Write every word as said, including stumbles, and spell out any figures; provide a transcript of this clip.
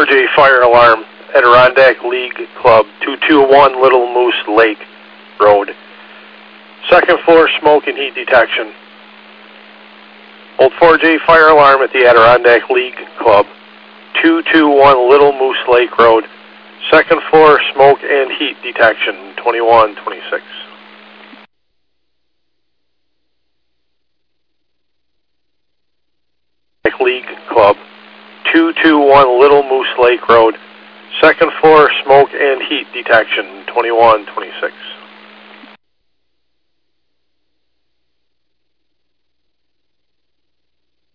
J fire alarm, Adirondack League Club, two two one Little Moose Lake Road. Second floor smoke and heat detection. Old four J fire alarm at the Adirondack League Club, two two one Little Moose Lake Road. Second floor smoke and heat detection, twenty-one twenty-six. League Club, two two one Little Moose Lake Road. Second floor smoke and heat detection, twenty-one twenty-six.